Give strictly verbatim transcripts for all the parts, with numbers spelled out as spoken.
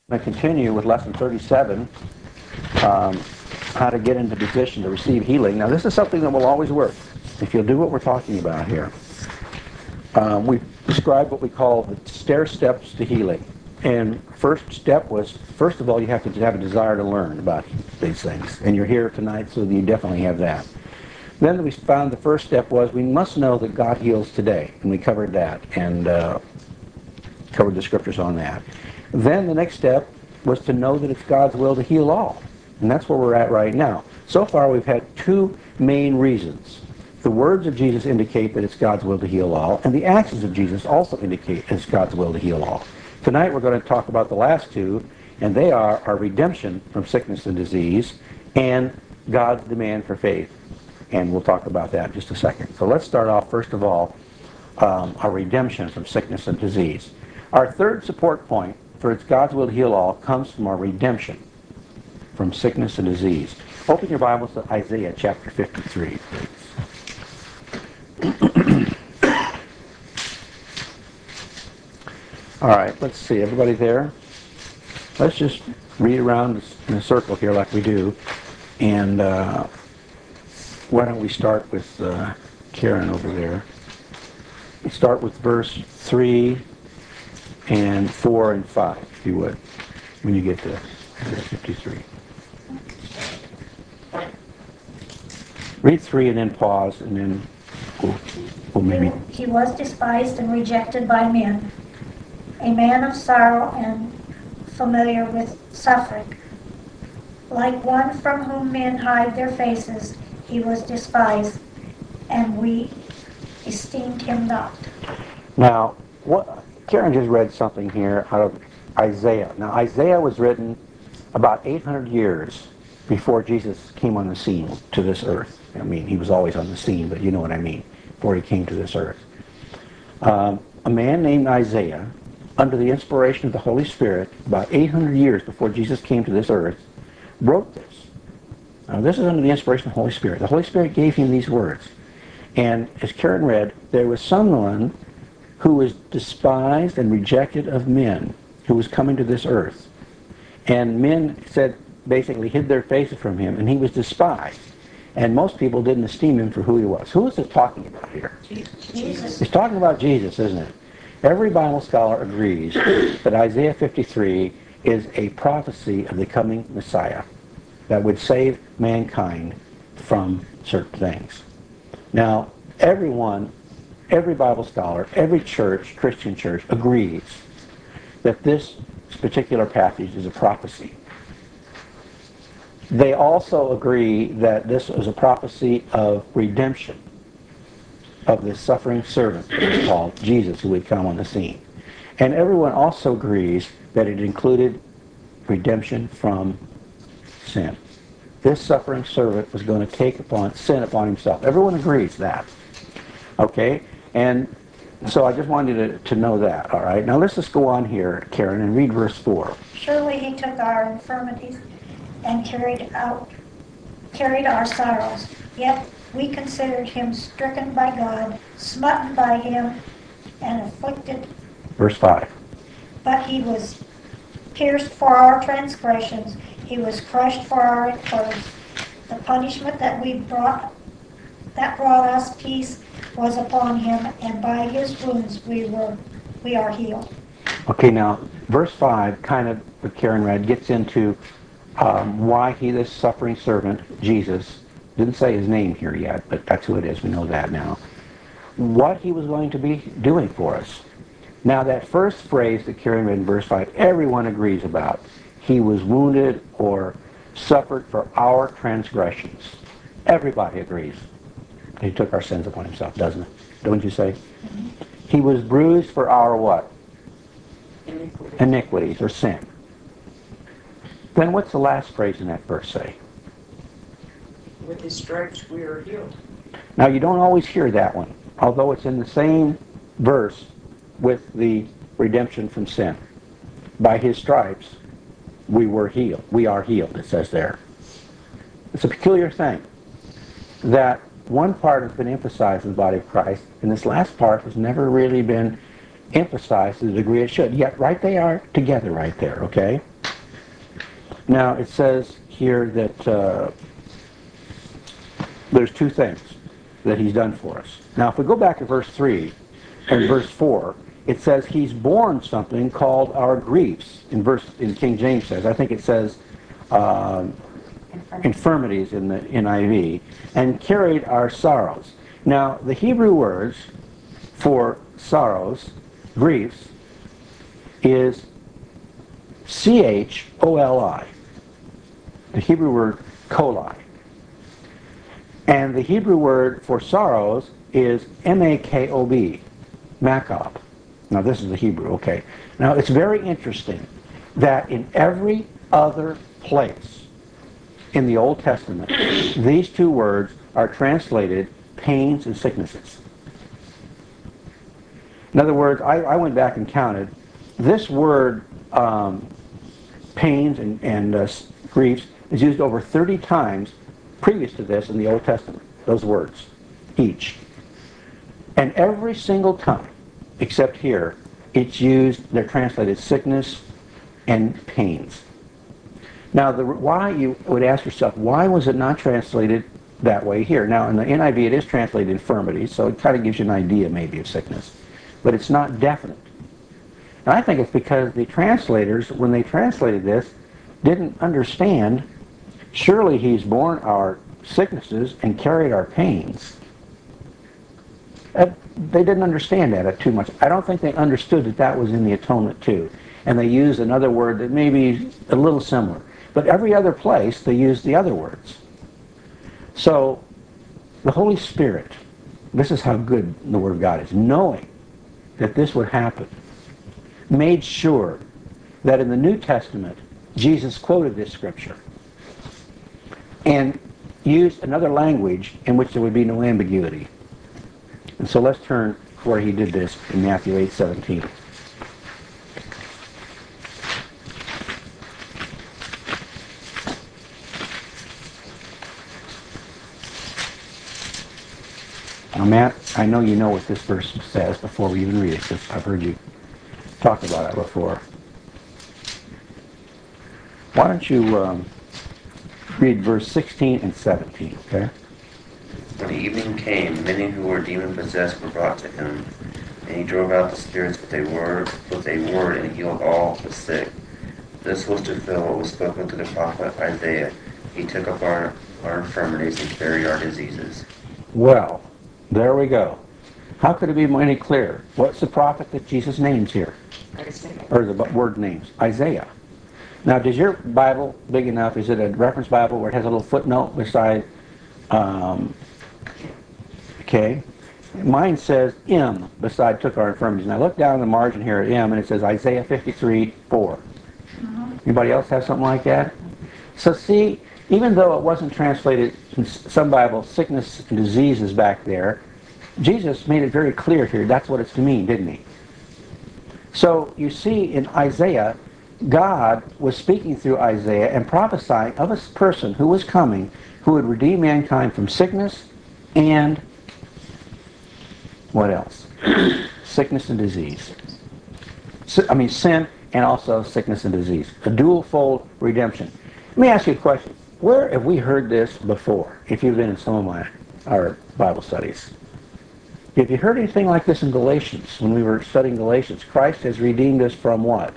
I'm going to continue with lesson thirty-seven, um, how to get into position to receive healing. Now, this is something that will always work if you'll do what we're talking about here. Um, we described what we call the stair steps to healing. And first step was, first of all, you have to have a desire to learn about these things. And you're here tonight, so you definitely have that. Then we found the first step was we must know that God heals today. And we covered that and uh, covered the scriptures on that. Then the next step was to know that it's God's will to heal all. And that's where we're at right now. So far we've had two main reasons. The words of Jesus indicate that it's God's will to heal all, and the actions of Jesus also indicate it's God's will to heal all. Tonight we're going to talk about the last two, and they are our redemption from sickness and disease and God's demand for faith. And we'll talk about that in just a second. So let's start off, first of all, um, our redemption from sickness and disease. Our third support point for it's God's will to heal all comes from our redemption from sickness and disease. Open your Bibles to Isaiah chapter fifty-three, please. All right, let's see. Everybody there? Let's just read around in a circle here like we do. And uh, why don't we start with uh, Karen over there. We start with verse three and four and five, if you would, when you get to verse fifty-three. Read three and then pause, and then we'll, we'll maybe... He, he was despised and rejected by men, a man of sorrow and familiar with suffering. Like one from whom men hide their faces, he was despised, and we esteemed him not. Now, what... Karen just read something here out of Isaiah. Now, Isaiah was written about eight hundred years before Jesus came on the scene to this earth. I mean, he was always on the scene, but you know what I mean, before he came to this earth. Um, a man named Isaiah, under the inspiration of the Holy Spirit, about eight hundred years before Jesus came to this earth, wrote this. Now, this is under the inspiration of the Holy Spirit. The Holy Spirit gave him these words. And as Karen read, there was someone who was despised and rejected of men, who was coming to this earth. And men said, basically hid their faces from him, and he was despised. And most people didn't esteem him for who he was. Who is it talking about here? Jesus. It's talking about Jesus, isn't it? Every Bible scholar agrees that Isaiah fifty-three is a prophecy of the coming Messiah that would save mankind from certain things. Now, everyone Every Bible scholar, every church, Christian church, agrees that this particular passage is a prophecy. They also agree that this is a prophecy of redemption of this suffering servant called Jesus, who would come on the scene. And everyone also agrees that it included redemption from sin. This suffering servant was going to take upon sin upon himself. Everyone agrees that. Okay? And so I just wanted you to, to know that, all right? Now let's just go on here, Karen, and read verse four. Surely he took our infirmities and carried out carried our sorrows. Yet we considered him stricken by God, smitten by him, and afflicted. Verse five. But he was pierced for our transgressions. He was crushed for our iniquities. The punishment that we brought that brought us peace was upon him, and by his wounds we were we are healed. Okay, now verse five, kind of what Karen read, gets into um, why he, this suffering servant, Jesus, didn't say his name here yet, but that's who it is. We know that now. What he was going to be doing for us. Now that first phrase that Karen read in verse five, everyone agrees about. He was wounded or suffered for our transgressions. Everybody agrees. He took our sins upon himself, doesn't it? Don't you say? Mm-hmm. He was bruised for our what? Iniquities. Iniquities or sin. Then what's the last phrase in that verse say? With his stripes we are healed. Now you don't always hear that one, although it's in the same verse with the redemption from sin. By his stripes we were healed. We are healed, it says there. It's a peculiar thing that one part has been emphasized in the body of Christ, and this last part has never really been emphasized to the degree it should. Yet right they are together right there, okay? Now, it says here that uh, there's two things that he's done for us. Now, if we go back to verse three and verse four, it says he's borne something called our griefs. In verse, in King James says, I think it says um, infirmities in the N I V, and carried our sorrows. Now, the Hebrew words for sorrows, griefs, is C H O L I. The Hebrew word koli. And the Hebrew word for sorrows is M A K O B, makob. Now this is the Hebrew, okay. Now it's very interesting that in every other place in the Old Testament, these two words are translated pains and sicknesses. In other words, I, I went back and counted. This word, um, pains and, and uh, griefs, is used over thirty times previous to this in the Old Testament. Those words, each. And every single time, except here, it's used, they're translated sickness and pains. Now, the, why you would ask yourself, why was it not translated that way here? Now, in the N I V, it is translated infirmity, so it kind of gives you an idea maybe of sickness. But it's not definite. And I think it's because the translators, when they translated this, didn't understand, surely he's borne our sicknesses and carried our pains. Uh, they didn't understand that too much. I don't think they understood that that was in the atonement too. And they used another word that may be a little similar. But every other place, they used the other words. So, the Holy Spirit, this is how good the Word of God is, knowing that this would happen, made sure that in the New Testament, Jesus quoted this scripture and used another language in which there would be no ambiguity. And so let's turn where he did this in Matthew eight seventeen. Now, Matt, I know you know what this verse says before we even read it, because I've heard you talk about it before. Why don't you um, read verse sixteen and seventeen, okay? When the evening came, many who were demon-possessed were brought to him, and he drove out the spirits with a word, with a word, and healed all the sick. This was to fulfill what was spoken through the prophet Isaiah. He took up our, our infirmities and carried our diseases. Well, there we go. How could it be any clearer? What's the prophet that Jesus names here? Isaiah. Or the word names? Isaiah. Now, does your Bible big enough? Is it a reference Bible where it has a little footnote beside? Um, okay. Mine says M beside took our infirmities. And I look down the margin here at M and it says Isaiah fifty-three four. Mm-hmm. Anybody else have something like that? So see, even though it wasn't translated in some Bibles, sickness and diseases back there, Jesus made it very clear here that's what it's to mean, didn't he? So you see in Isaiah, God was speaking through Isaiah and prophesying of a person who was coming who would redeem mankind from sickness and what else? Sickness and disease. I mean sin and also sickness and disease. A dual-fold redemption. Let me ask you a question. Where have we heard this before, if you've been in some of my our Bible studies? Have you heard anything like this in Galatians, when we were studying Galatians? Christ has redeemed us from what?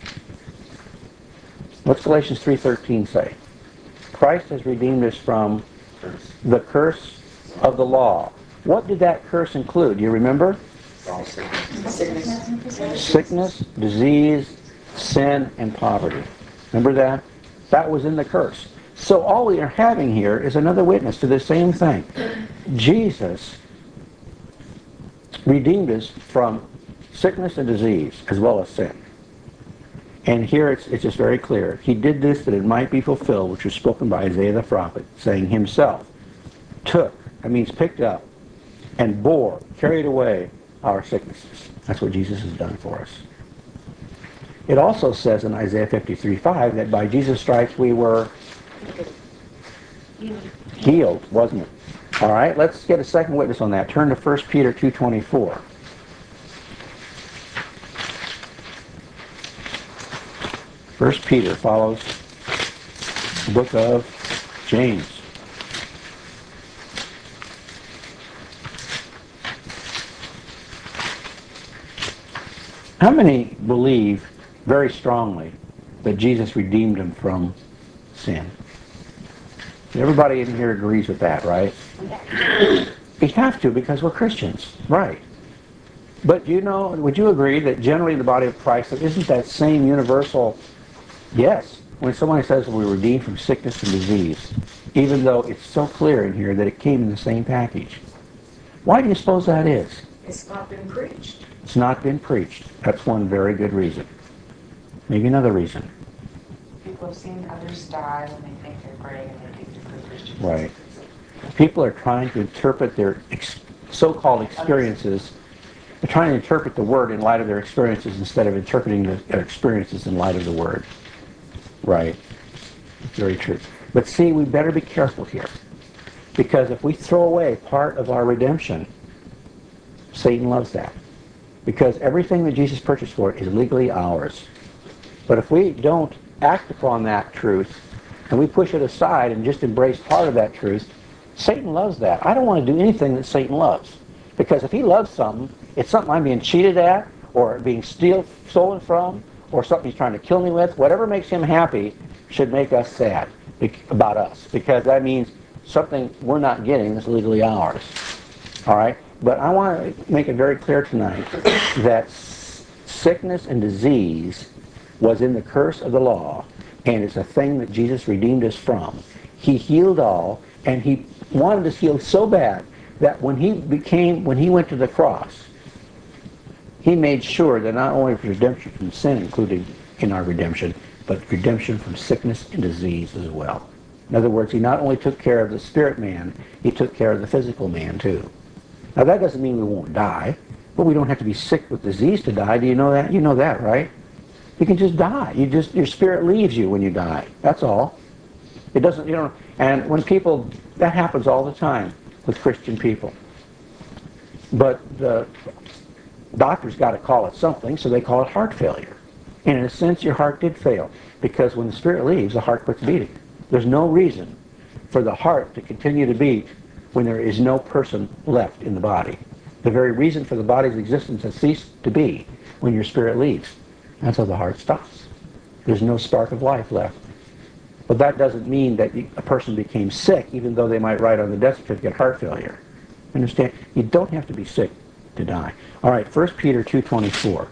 What's Galatians three thirteen say? Christ has redeemed us from the curse of the law. What did that curse include? Do you remember? All sickness. Sickness. Sickness, disease, sin, and poverty. Remember that? That was in the curse. So all we are having here is another witness to the same thing. Jesus redeemed us from sickness and disease as well as sin. And here it's, it's just very clear. He did this that it might be fulfilled, which was spoken by Isaiah the prophet, saying himself took, that means picked up, and bore, carried away our sicknesses. That's what Jesus has done for us. It also says in Isaiah fifty-three five that by Jesus' stripes we were healed, wasn't it? All right, let's get a second witness on that. Turn to First Peter two twenty-four. First Peter follows The book of James. How many believe very strongly that Jesus redeemed him from sin? Everybody in here agrees with that, right? We have to because we're Christians, right? But you know, would you agree that generally the body of Christ, isn't that same universal, yes, when someone says we were redeemed from sickness and disease, even though it's so clear in here that it came in the same package. Why do you suppose that is? It's not been preached. It's not been preached. That's one very good reason. Maybe another reason. People have seen others die and they think they're great and they think they're good Christians. Right. People are trying to interpret their ex- so-called experiences. They're trying to interpret the Word in light of their experiences instead of interpreting the, their experiences in light of the Word. Right. Very true. But see, we better be careful here. Because if we throw away part of our redemption, Satan loves that. Because everything that Jesus purchased for it is legally ours. But if we don't act upon that truth, and we push it aside and just embrace part of that truth, Satan loves that. I don't want to do anything that Satan loves. Because if he loves something, it's something I'm being cheated at, or being steal, stolen from, or something he's trying to kill me with. Whatever makes him happy should make us sad about us. Because that means something we're not getting is legally ours. All right? But I want to make it very clear tonight that sickness and disease was in the curse of the law, and it's a thing that Jesus redeemed us from. He healed all, and he wanted us healed so bad that when he became, when he went to the cross, he made sure that not only was redemption from sin included in our redemption, but redemption from sickness and disease as well. In other words, he not only took care of the spirit man, he took care of the physical man too. Now that doesn't mean we won't die, but we don't have to be sick with disease to die. Do you know that? You know that, right? You can just die. You just, your spirit leaves you when you die. That's all. It doesn't, you know, and when people, that happens all the time with Christian people. But the doctor's got to call it something, so they call it heart failure. And in a sense, your heart did fail, because when the spirit leaves, the heart quits beating. There's no reason for the heart to continue to beat when there is no person left in the body. The very reason for the body's existence has ceased to be when your spirit leaves. That's how the heart stops. There's no spark of life left. But that doesn't mean that you, a person became sick, even though they might write on the death certificate heart failure. Understand? You don't have to be sick to die. All right, First Peter two twenty-four.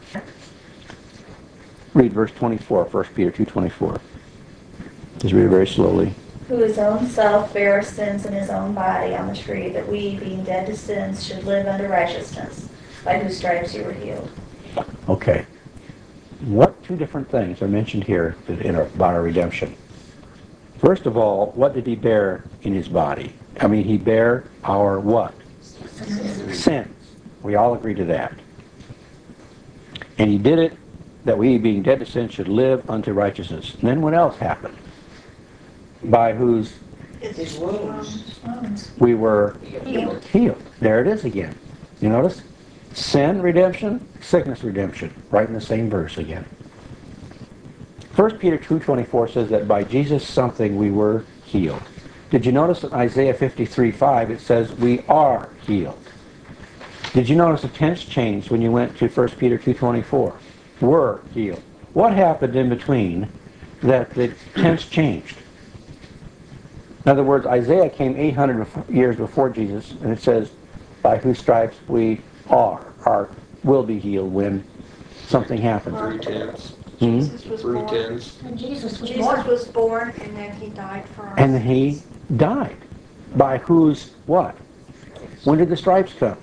Read verse twenty-four, First Peter two twenty-four. Just read it very slowly. Who his own self bare our sins in his own body on the tree, that we, being dead to sins, should live unto righteousness, by whose stripes you were healed. Okay. What two different things are mentioned here in our, about our redemption? First of all, what did he bear in his body? I mean, he bare our what? Sins. Sins. We all agree to that. And he did it that we, being dead to sin, should live unto righteousness. And then what else happened? By whose His wounds. we were Healed. healed. There it is again. You notice? Sin redemption, sickness redemption. Right in the same verse again. First Peter two twenty-four says that by Jesus something we were healed. Did you notice in Isaiah fifty-three five it says we are healed? Did you notice the tense changed when you went to First Peter two twenty-four? Were healed. What happened in between that the tense changed? In other words, Isaiah came eight hundred years before Jesus, and it says, by whose stripes we are, or will be healed when something happens. Three tenths. Hmm? Jesus was Three born. tenths. And Jesus was Jesus born. was born, and then he died for us. And he died. By whose what? When did the stripes come?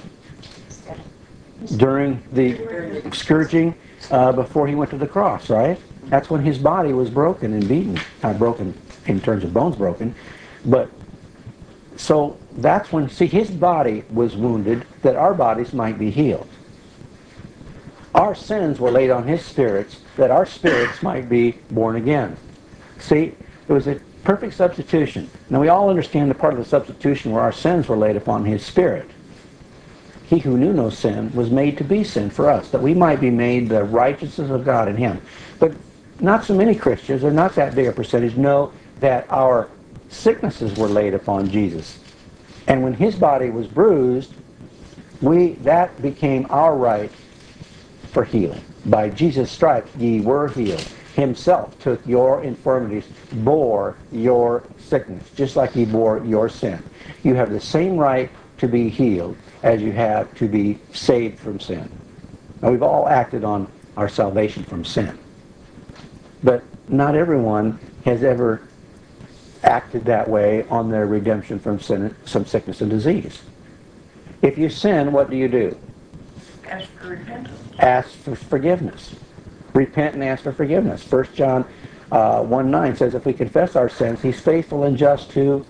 During the scourging uh, before he went to the cross, right? That's when his body was broken and beaten. Not broken in terms of bones broken, but so that's when, see, his body was wounded that our bodies might be healed. Our sins were laid on his spirits that our spirits might be born again. See, it was a perfect substitution. Now we all understand the part of the substitution where our sins were laid upon his spirit. He who knew no sin was made to be sin for us, that we might be made the righteousness of God in him. But not so many Christians, or not that big a percentage, know that our sicknesses were laid upon Jesus. And when his body was bruised, we that became our right for healing. By Jesus' stripes ye were healed. Himself took your infirmities, bore your sickness, just like he bore your sin. You have the same right to be healed as you have to be saved from sin. Now, we've all acted on our salvation from sin. But not everyone has ever acted that way on their redemption from sin, some sickness and disease. If you sin, what do you do? Ask for repentance. Ask for forgiveness. Repent and ask for forgiveness. First John uh, one nine says, if we confess our sins, he's faithful and just to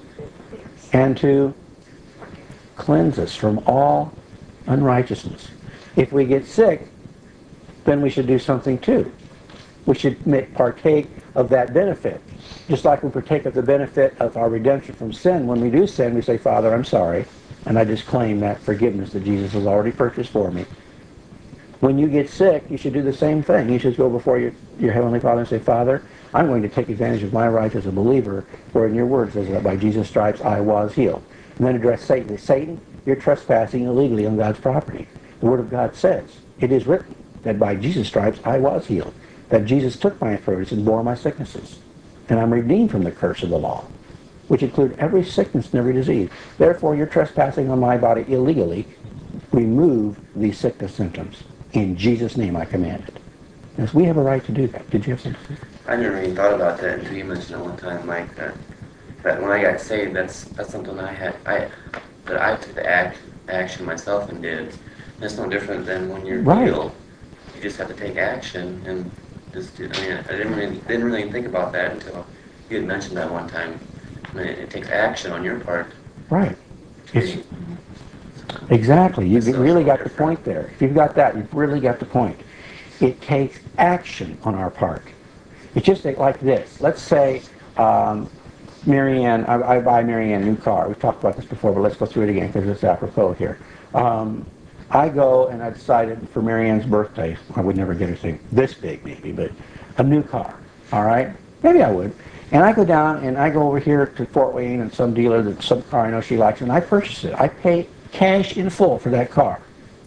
and to cleanse us from all unrighteousness. If we get sick, then we should do something too. We should make, partake of that benefit. Just like we partake of the benefit of our redemption from sin. When we do sin, we say, Father, I'm sorry, and I just claim that forgiveness that Jesus has already purchased for me. When you get sick, you should do the same thing. You should go before your, your Heavenly Father and say, Father, I'm going to take advantage of my right as a believer, for in your word says that by Jesus' stripes I was healed. And then address Satan. Satan, you're trespassing illegally on God's property. The Word of God says, it is written that by Jesus' stripes I was healed, that Jesus took my infirmities and bore my sicknesses, and I'm redeemed from the curse of the law, which include every sickness and every disease. Therefore, you're trespassing on my body illegally. Remove these sickness symptoms. In Jesus' name I command it. Yes, we have a right to do that. Did you have something? I never even thought about that until you mentioned it one time, Mike. That, that when I got saved, that's that's something I had I that I took the act, action myself and did. That's no different than when you're Right. healed. You just have to take action and just do. I mean, I didn't really didn't really think about that until you had mentioned that one time. I mean, it, it takes action on your part. Right. It's, exactly. You've It's so really got the different. point there. If you've got that, you've really got the point. It takes action on our part. It's just like this. Let's say um, Marianne, I, I buy Marianne a new car. We've talked about this before, but let's go through it again because it's apropos here. Um, I go and I decided for Marianne's birthday, I would never get anything this big maybe, but a new car, all right? Maybe I would. And I go down and I go over here to Fort Wayne and some dealer that some car I know she likes, and I purchase it. I pay cash in full for that car.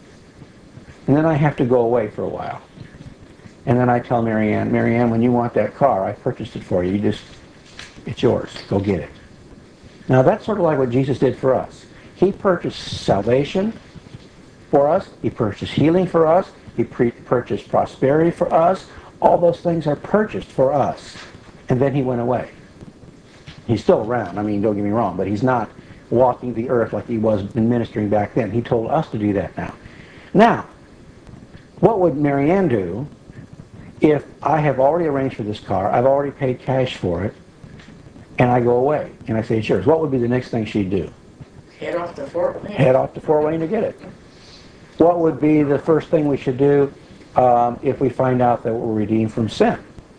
And then I have to go away for a while. And then I tell Marianne, Marianne, when you want that car, I purchased it for you. You just, it's yours. Go get it. Now that's sort of like what Jesus did for us. He purchased salvation for us. He purchased healing for us. He pre- purchased prosperity for us. All those things are purchased for us. And then he went away. He's still around. I mean, don't get me wrong, but he's not walking the earth like he was in ministering back then. He told us to do that now. Now, what would Marianne do if I have already arranged for this car, I've already paid cash for it, and I go away, and I say it's yours? What would be the next thing she'd do? Head off to Fort Wayne. Head off to Fort Wayne to get it. What would be the first thing we should do um, if we find out that we're redeemed from sin?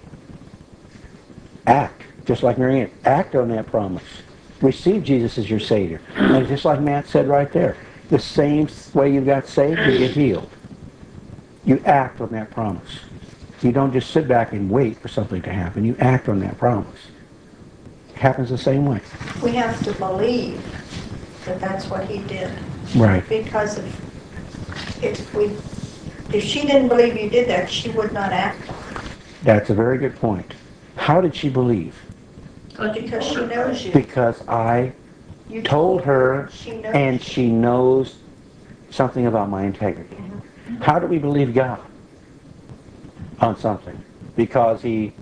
Act, just like Marianne. Act on that promise. Receive Jesus as your Savior. And just like Matt said right there, the same way you got saved, you get healed. You act on that promise. You don't just sit back and wait for something to happen. You act on that promise. It happens the same way. We have to believe that that's what he did. Right. Because if, if we, if she didn't believe you did that, she would not act on it. That's a very good point. How did she believe? Because she knows you. Because I You told her, She knows and you. she knows something about my integrity. How do we believe God on something? Because he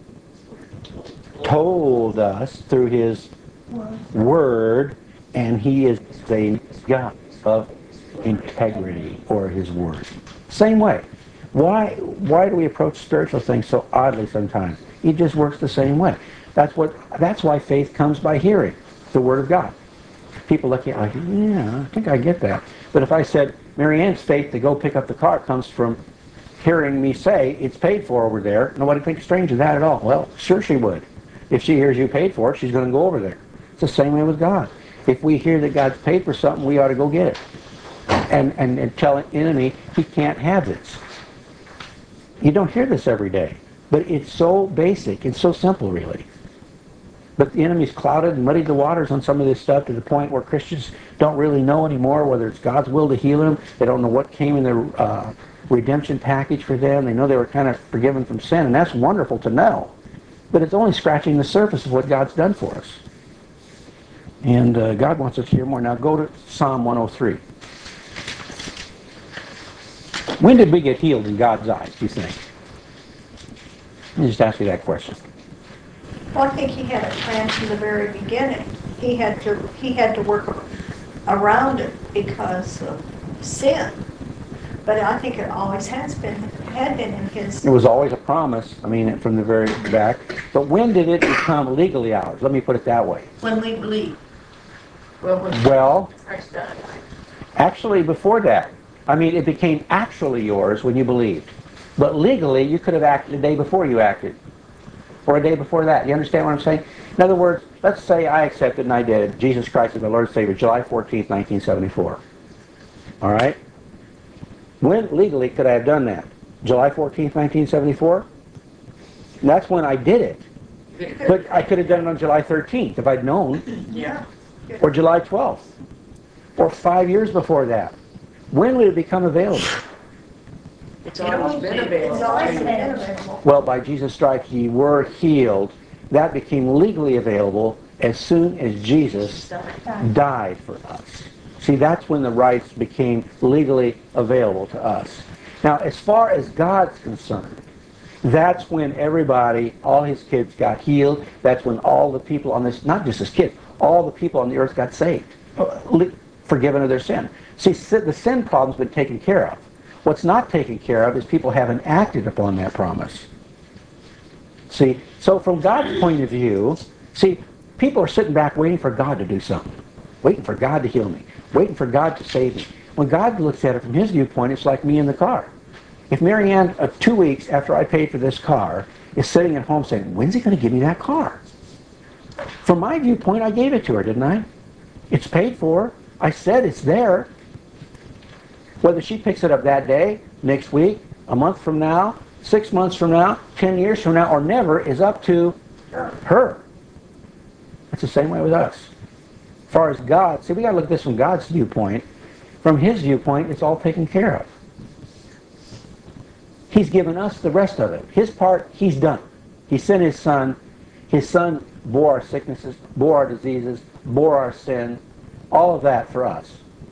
told us through his word, and he is the God of integrity, or his word. Same way. Why, why do we approach spiritual things so oddly sometimes? It just works the same way. That's what. That's why faith comes by hearing the word of God. People look at it like, yeah, I think I get that. But if I said, Marianne's faith to go pick up the car comes from hearing me say it's paid for over there, nobody thinks strange of that at all. Well, sure she would. If she hears you paid for it, she's going to go over there. It's the same way with God. If we hear that God's paid for something, we ought to go get it. And, and, and tell an enemy he can't have this. You don't hear this every day. But it's so basic. It's so simple, really. But the enemy's clouded and muddied the waters on some of this stuff to the point where Christians don't really know anymore whether it's God's will to heal them. They don't know what came in the uh, redemption package for them. They know they were kind of forgiven from sin, and that's wonderful to know. But it's only scratching the surface of what God's done for us. And uh, God wants us to hear more. Now go to Psalm one oh three. When did we get healed in God's eyes, do you think? Let me just ask you that question. Well, I think he had a plan from the very beginning. He had to, he had to work around it because of sin. But I think it always has been, had been in his... It was always a promise, I mean, from the very back. But when did it become legally ours? Let me put it that way. When we believe. Well, when Well, Christ died. actually before that. I mean, it became actually yours when you believed. But legally, you could have acted the day before you acted. Or a day before that. You understand what I'm saying? In other words, let's say I accepted and I did Jesus Christ as my Lord and Savior July fourteenth, nineteen seventy-four. All right? When legally could I have done that? July fourteenth, nineteen seventy-four? That's when I did it. But I could have done it on July thirteenth if I'd known. Yeah. Or July twelfth. Or five years before that. When would it become available? It's always been available. It's always been available. Well, by Jesus' stripes ye were healed. That became legally available as soon as Jesus died for us. See, that's when the rights became legally available to us. Now, as far as God's concerned, that's when everybody, all his kids got healed. That's when all the people on this, not just his kids, all the people on the earth got saved, forgiven of their sin. See, the sin problem's been taken care of. What's not taken care of is people haven't acted upon that promise. See, so from God's point of view, see, people are sitting back waiting for God to do something. Waiting for God to heal me. Waiting for God to save me. When God looks at it from his viewpoint, it's like me in the car. If Mary Ann, uh, two weeks after I paid for this car, is sitting at home saying, when's he going to give me that car? From my viewpoint, I gave it to her, didn't I? It's paid for. I said it's there. Whether she picks it up that day, next week, a month from now, six months from now, ten years from now, or never, is up to her. It's the same way with us. As far as God, see, we got to look at this from God's viewpoint. From his viewpoint, it's all taken care of. He's given us the rest of it. His part, he's done. He sent his son. His son bore our sicknesses, bore our diseases, bore our sin, all of that for us.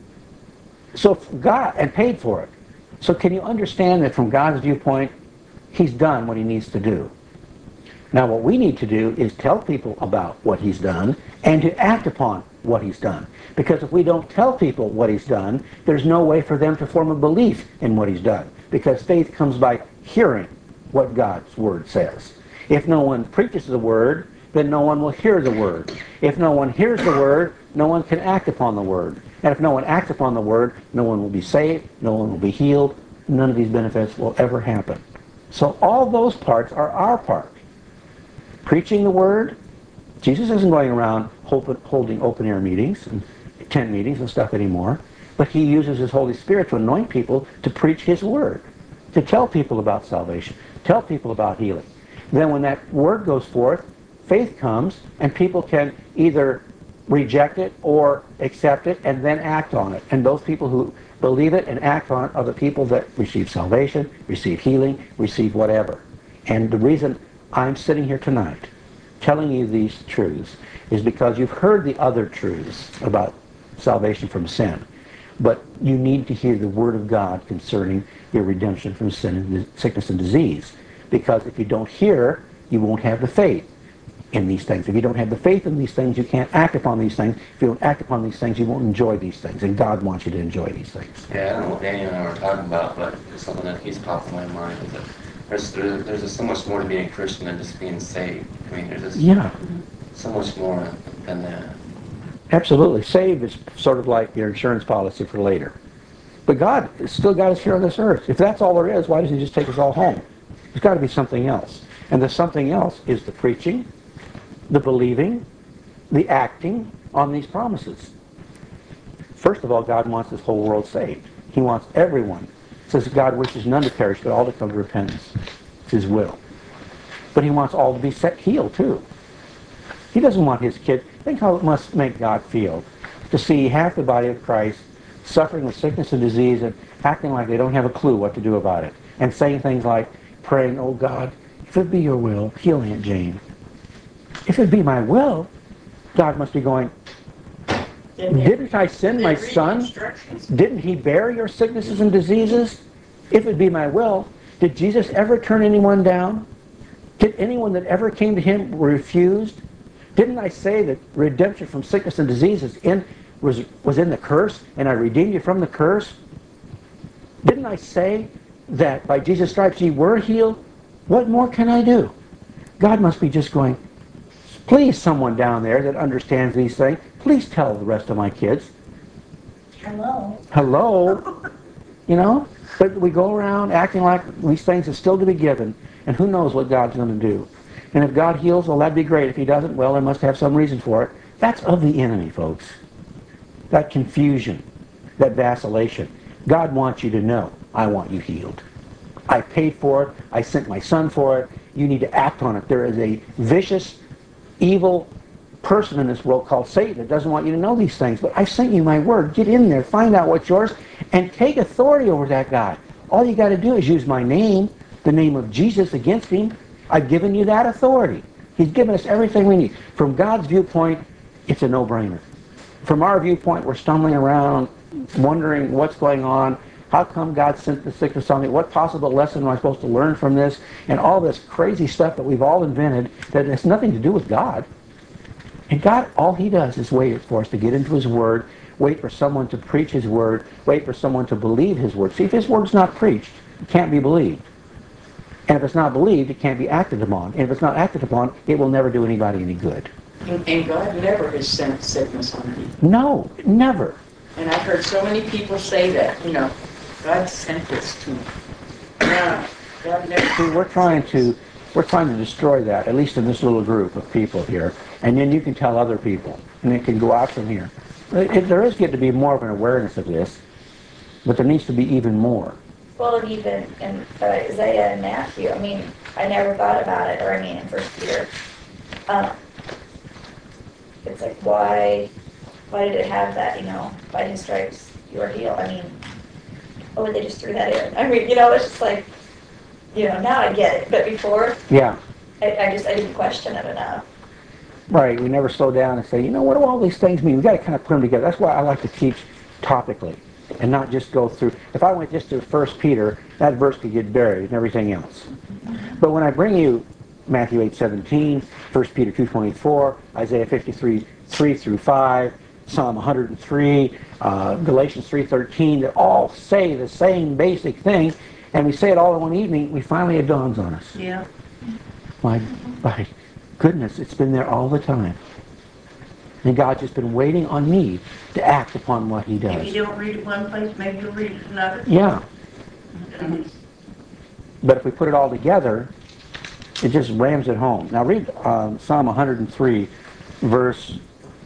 So God, and paid for it. So can you understand that from God's viewpoint, he's done what he needs to do? Now what we need to do is tell people about what he's done and to act upon what he's done. Because if we don't tell people what he's done, there's no way for them to form a belief in what he's done. Because faith comes by hearing what God's word says. If no one preaches the word, then no one will hear the word. If no one hears the word, no one can act upon the word. And if no one acts upon the word, no one will be saved, no one will be healed, none of these benefits will ever happen. So all those parts are our part. Preaching the word, Jesus isn't going around holding open-air meetings and tent meetings and stuff anymore, but he uses his Holy Spirit to anoint people to preach his word, to tell people about salvation, tell people about healing. Then when that word goes forth, faith comes, and people can either reject it or accept it and then act on it. And those people who believe it and act on it are the people that receive salvation, receive healing, receive whatever. And the reason I'm sitting here tonight telling you these truths is because you've heard the other truths about salvation from sin. But you need to hear the word of God concerning your redemption from sin and sickness and disease. Because if you don't hear, you won't have the faith in these things. If you don't have the faith in these things, you can't act upon these things. If you don't act upon these things, you won't enjoy these things. And God wants you to enjoy these things. Yeah, I don't know what Danny and I were talking about, but it's something that keeps popping in my mind. Is that there's, there's, there's just so much more to being a Christian than just being saved. I mean, there's just Yeah. so much more than that. Absolutely. Save is sort of like your insurance policy for later. But God still got us here on this earth. If that's all there is, why doesn't he just take us all home? There's got to be something else. And the something else is the preaching, the believing, the acting on these promises. First of all, God wants this whole world saved. He wants everyone. It says God wishes none to perish, but all to come to repentance. It's his will. But he wants all to be set healed too. He doesn't want his kids. Think how it must make God feel to see half the body of Christ suffering with sickness and disease and acting like they don't have a clue what to do about it. And saying things like, praying, oh God, if it be your will, heal Aunt Jane. If it be my will, God must be going, didn't I send my son? Didn't he bear your sicknesses and diseases? If it be my will, did Jesus ever turn anyone down? Did anyone that ever came to him refused? Didn't I say that redemption from sickness and disease is in, was, was in the curse, and I redeemed you from the curse? Didn't I say that by Jesus' stripes ye were healed? What more can I do? God must be just going, please, someone down there that understands these things, please tell the rest of my kids. Hello. Hello? You know? But we go around acting like these things are still to be given, and who knows what God's going to do. And if God heals, well, that'd be great. If he doesn't, well, there must have some reason for it. That's of the enemy, folks. That confusion, that vacillation. God wants you to know, I want you healed. I paid for it. I sent my son for it. You need to act on it. There is a vicious, evil person in this world called Satan that doesn't want you to know these things. But I sent you my word. Get in there, find out what's yours, and take authority over that guy. All you got to do is use my name, the name of Jesus, against him. I've given you that authority. He's given us everything we need. From God's viewpoint, it's a no-brainer. From our viewpoint, we're stumbling around, wondering what's going on. How come God sent the sickness on me? What possible lesson am I supposed to learn from this? And all this crazy stuff that we've all invented that has nothing to do with God. And God, all he does is wait for us to get into his word, wait for someone to preach his word, wait for someone to believe his word. See, if his word's not preached, it can't be believed. And if it's not believed, it can't be acted upon. And if it's not acted upon, it will never do anybody any good. And, and God never has sent sickness on people. No, never. And I've heard so many people say that, you know, God sent this to me. No, God never. See, we're trying to, we're trying to destroy that, at least in this little group of people here. And then you can tell other people, and it can go out from here. It, it, there is getting to be more of an awareness of this, but there needs to be even more. Well, and even in uh, Isaiah and Matthew, I mean, I never thought about it, or I mean, in First Peter, um, it's like, why, why did it have that, you know, by his stripes you are healed? I mean, oh, they just threw that in. I mean, you know, it's just like, you know, now I get it, but before, Yeah. I, I just, I didn't question it enough. Right, we never slow down and say, you know, what do all these things mean? We've got to kind of put them together. That's why I like to teach topically and not just go through. If I went just to First Peter, that verse could get buried and everything else. But when I bring you Matthew eight seventeen, First Peter two twenty-four, Isaiah fifty-three, three through five, Psalm one hundred three, uh, Galatians three thirteen, that all say the same basic thing, and we say it all in one evening, we finally, it dawns on us. Yeah. My, my goodness, it's been there all the time. And God's just been waiting on me to act upon what he does. If you don't read it one place, maybe you'll read it another. Yeah. But if we put it all together, it just rams it home. Now read um, Psalm one hundred three, verse,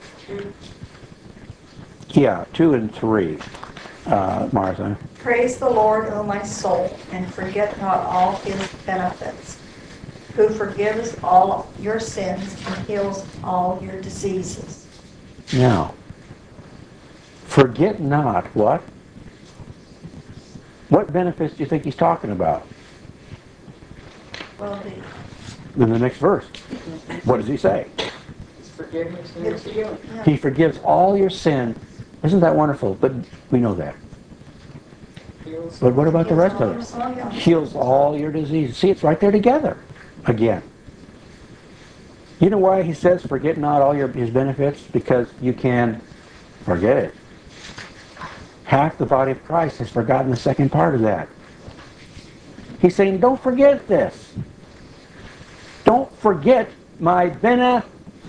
yeah, two and three, uh, Martha. Praise the Lord, O my soul, and forget not all his benefits, who forgives all your sins and heals all your diseases. Now, forget not what? What benefits do you think he's talking about? Well, the, In the next verse. What does he say? His forgiveness and his healing. yeah. He forgives all your sin. Isn't that wonderful? But we know that. Heals. But what about the rest of it? Oh, yeah. Heals all your diseases. See, it's right there together again. You know why he says forget not all your his benefits? Because you can forget it. Half the body of Christ has forgotten the second part of that. He's saying, don't forget this. Don't forget my benefits.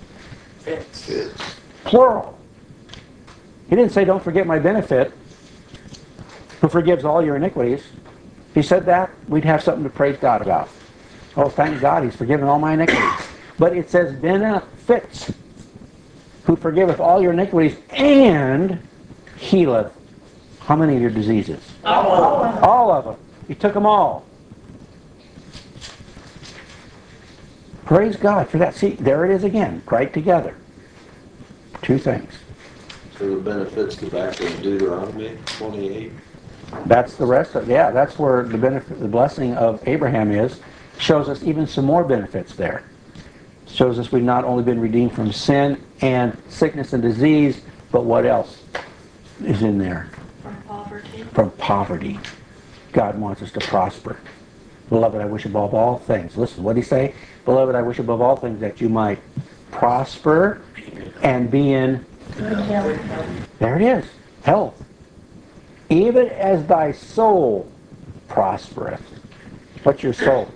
Plural. He didn't say don't forget my benefit, who forgives all your iniquities. If he said that, we'd have something to praise God about. Oh, thank God he's forgiven all my iniquities. But it says benefits, who forgiveth all your iniquities and healeth how many of your diseases? All of them. All of them. He took them all. Praise God for that. See, there it is again, right together. Two things. So the benefits go back to Deuteronomy twenty-eight. That's the rest of, yeah, that's where the benefit, the blessing of Abraham is. Shows us even some more benefits there. Shows us we've not only been redeemed from sin and sickness and disease, but what else is in there? From poverty. From poverty. God wants us to prosper. Beloved, I wish above all things. Listen, what did he say? Beloved, I wish above all things that you might prosper and be in, Good health. there it is, health. Even as thy soul prospereth. What's your soul?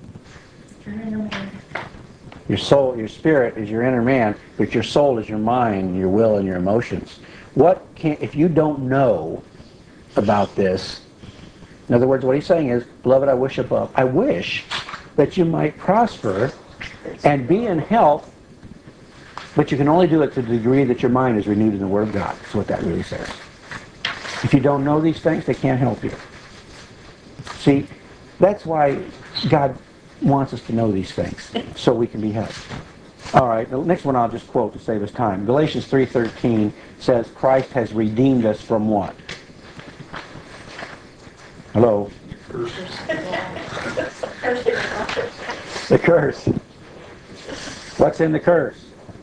Your soul, your spirit is your inner man, but your soul is your mind, your will, and your emotions. What can, if you don't know about this, in other words, what he's saying is, beloved, I wish above, I wish that you might prosper and be in health, but you can only do it to the degree that your mind is renewed in the Word of God. That's what that really says. If you don't know these things, they can't help you. See, that's why God wants us to know these things, so we can be helped. All right, the next one I'll just quote to save us time. Galatians three thirteen says, Christ has redeemed us from what? Hello? The curse. What's in the curse?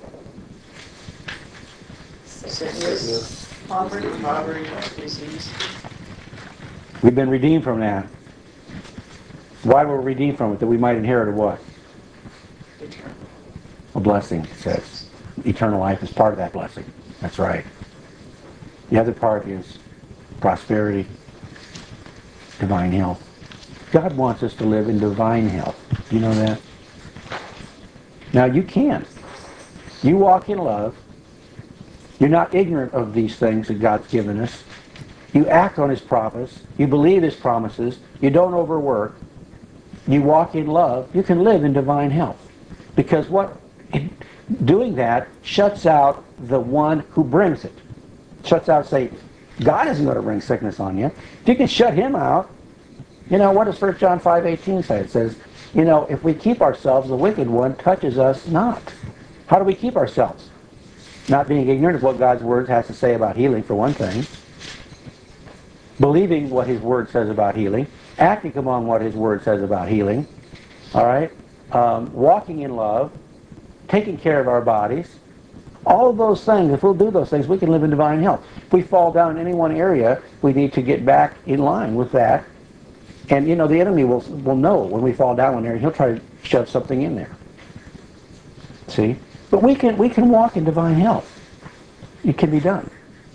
Sickness, Poverty. poverty, disease. We've been redeemed from that. Why were we redeemed from it? That we might inherit a what? A blessing, it says. Eternal life is part of that blessing. That's right. The other part is prosperity, divine health. God wants us to live in divine health. Do you know that? Now you can. You walk in love. You're not ignorant of these things that God's given us. You act on His promise. You believe His promises. You don't overwork. You walk in love. You can live in divine health. Because what doing that shuts out the one who brings it. Shuts out Satan. God isn't going to bring sickness on you. If you can shut him out, you know, what does First John five eighteen say? It says, you know, if we keep ourselves, the wicked one touches us not. How do we keep ourselves? Not being ignorant of what God's Word has to say about healing, for one thing. Believing what His Word says about healing. Acting upon what His Word says about healing. All right? Um, walking in love. Taking care of our bodies. All of those things, if we'll do those things, we can live in divine health. If we fall down in any one area, we need to get back in line with that. And, you know, the enemy will will know when we fall down in there, he'll try to shove something in there. See? But we can we can walk in divine health. It can be done.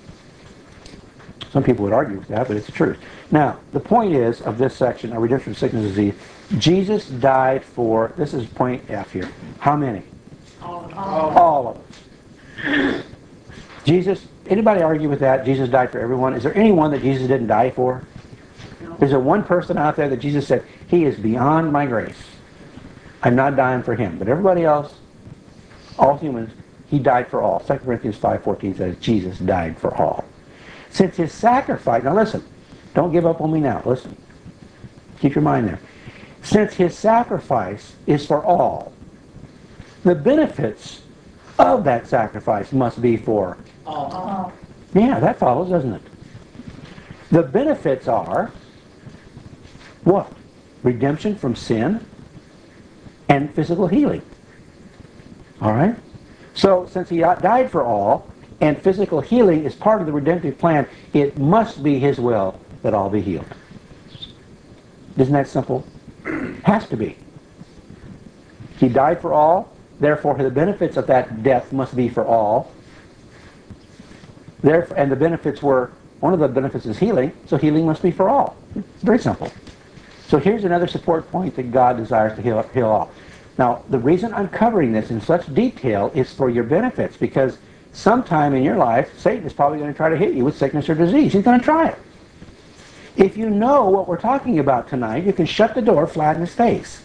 Some people would argue with that, but it's the truth. Now, the point is, of this section, of redemption of sickness and disease, Jesus died for, this is point F here, how many? All of All. All of us. Jesus, anybody argue with that? Jesus died for everyone. Is there anyone that Jesus didn't die for? No. Is there one person out there that Jesus said, he is beyond my grace. I'm not dying for him. But everybody else, all humans, he died for all. Second Corinthians five fourteen says Jesus died for all. Since his sacrifice, now listen, don't give up on me now. Listen. Keep your mind there. Since his sacrifice is for all, the benefits of that sacrifice must be for all. Oh, Yeah, that follows, doesn't it? The benefits are what? Redemption from sin and physical healing. All right? So, since he died for all, and physical healing is part of the redemptive plan, it must be his will that all be healed. Isn't that simple? Has to be. He died for all, therefore the benefits of that death must be for all. Therefore, and the benefits were, one of the benefits is healing, so healing must be for all. It's very simple. So here's another support point that God desires to heal, heal all. Now, the reason I'm covering this in such detail is for your benefits, because sometime in your life, Satan is probably going to try to hit you with sickness or disease. He's going to try it. If you know what we're talking about tonight, you can shut the door flat in his face.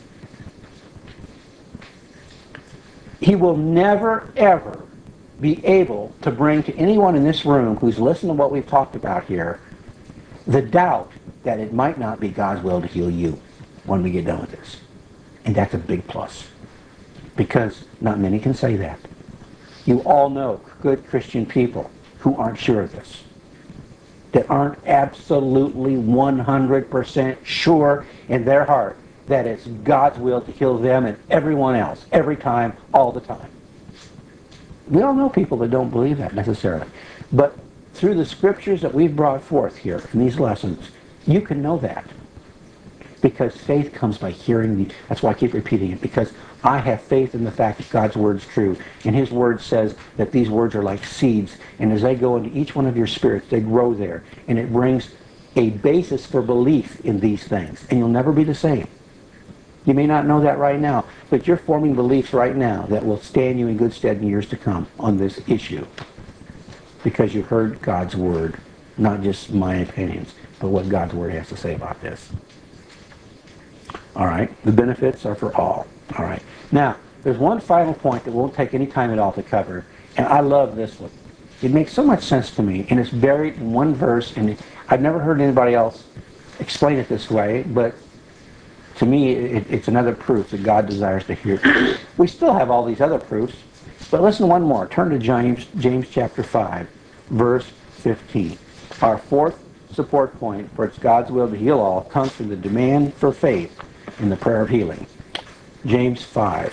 He will never, ever be able to bring to anyone in this room who's listened to what we've talked about here the doubt that it might not be God's will to heal you when we get done with this. And that's a big plus. Because not many can say that. You all know good Christian people who aren't sure of this, that aren't absolutely one hundred percent sure in their heart that it's God's will to kill them and everyone else, every time, all the time. We all know people that don't believe that necessarily. But through the scriptures that we've brought forth here in these lessons, you can know that. Because faith comes by hearing the... That's why I keep repeating it, because I have faith in the fact that God's word is true. And his word says that these words are like seeds. And as they go into each one of your spirits, they grow there. And it brings a basis for belief in these things. And you'll never be the same. You may not know that right now, but you're forming beliefs right now that will stand you in good stead in years to come on this issue. Because you heard God's word, not just my opinions, but what God's word has to say about this. All right, the benefits are for all. All right. Now, there's one final point that won't take any time at all to cover, and I love this one. It makes so much sense to me, and it's buried in one verse, and I've never heard anybody else explain it this way, but to me, it, it's another proof that God desires to hear. We still have all these other proofs, but listen to one more. Turn to James, James chapter five, verse fifteen. Our fourth support point for it's God's will to heal all comes from the demand for faith in the prayer of healing. James five.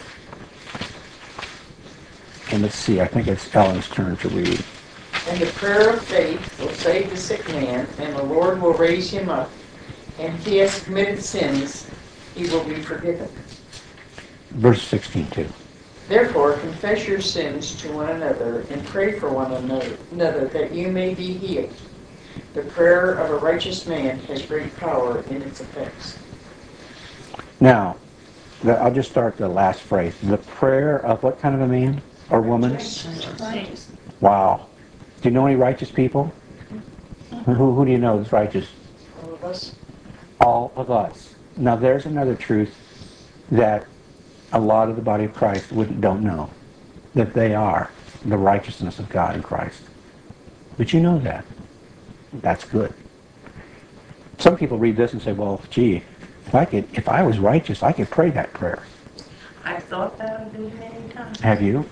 And let's see, I think it's Ellen's turn to read. And the prayer of faith will save the sick man, and the Lord will raise him up. And if he has committed sins, he will be forgiven. Verse sixteen too. Therefore, confess your sins to one another and pray for one another, another that you may be healed. The prayer of a righteous man has great power in its effects. Now, the, I'll just start the last phrase. The prayer of what kind of a man or woman? Righteous. Wow. Do you know any righteous people? Who, who do you know is righteous? All of us. All of us. Now, there's another truth that a lot of the body of Christ wouldn't, don't know. That they are the righteousness of God in Christ. But you know that. That's good. Some people read this and say, well, gee, if I could, if I was righteous, I could pray that prayer. I've thought that of it many times. Have you?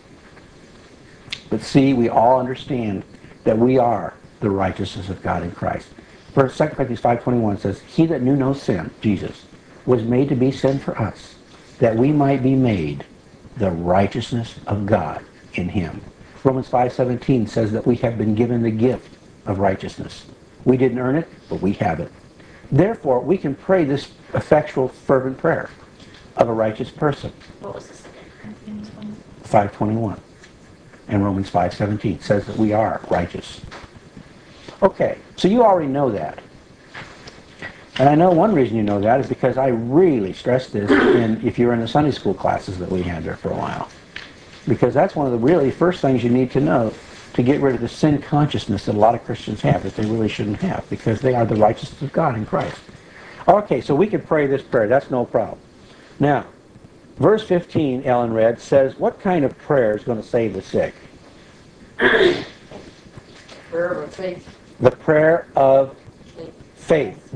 But see, we all understand that we are the righteousness of God in Christ. First, Second Corinthians five twenty-one says, he that knew no sin, Jesus, was made to be sin for us, that we might be made the righteousness of God in him. Romans five seventeen says that we have been given the gift of righteousness. We didn't earn it, but we have it. Therefore, we can pray this effectual, fervent prayer of a righteous person. What was the second Corinthians one? five twenty-one. And Romans five seventeen says that we are righteous. Okay, so you already know that. And I know one reason you know that is because I really stressed this in, if you were in the Sunday school classes that we had there for a while. Because that's one of the really first things you need to know to get rid of the sin consciousness that a lot of Christians have that they really shouldn't have, because they are the righteousness of God in Christ. Okay, so we can pray this prayer. That's no problem. Now, verse fifteen, Ellen read, says, what kind of prayer is going to save the sick? Prayer of faith. The prayer of faith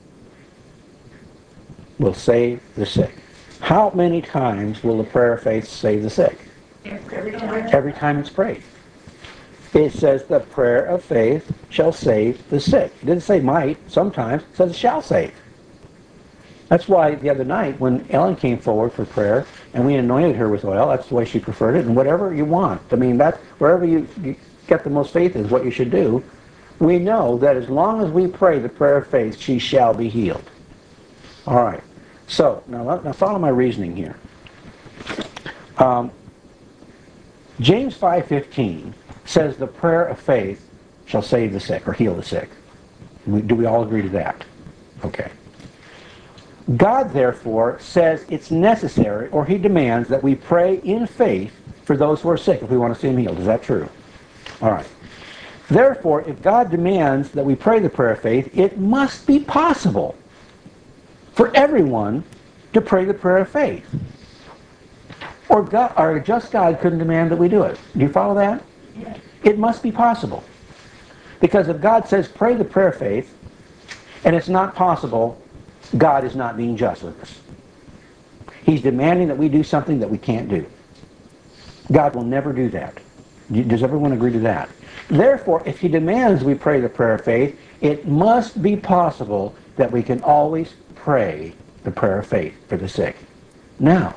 will save the sick. How many times will the prayer of faith save the sick? Every time. Every time it's prayed. It says the prayer of faith shall save the sick. It didn't say might, sometimes. It says shall save. That's why the other night when Ellen came forward for prayer and we anointed her with oil, that's the way she preferred it, and whatever you want. I mean, that wherever you, you get the most faith is what you should do. We know that as long as we pray the prayer of faith, she shall be healed. All right. So, now, now follow my reasoning here. Um, James five fifteen says the prayer of faith shall save the sick or heal the sick. Do we all agree to that? Okay. God, therefore, says it's necessary, or he demands, that we pray in faith for those who are sick if we want to see them healed. Is that true? All right. Therefore, if God demands that we pray the prayer of faith, it must be possible for everyone to pray the prayer of faith. Or, God, or just God couldn't demand that we do it. Do you follow that? Yeah. It must be possible. Because if God says pray the prayer of faith, and it's not possible, God is not being just with us. He's demanding that we do something that we can't do. God will never do that. Does everyone agree to that? Therefore, if he demands we pray the prayer of faith, it must be possible that we can always pray the prayer of faith for the sick. Now,